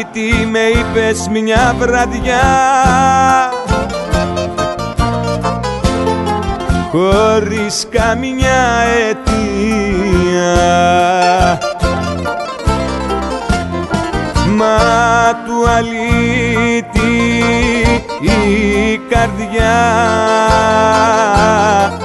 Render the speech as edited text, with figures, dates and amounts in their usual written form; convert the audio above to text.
αλήτη με είπες μια βραδιά, χωρίς καμιά αιτία. Μα του αλήτη η καρδιά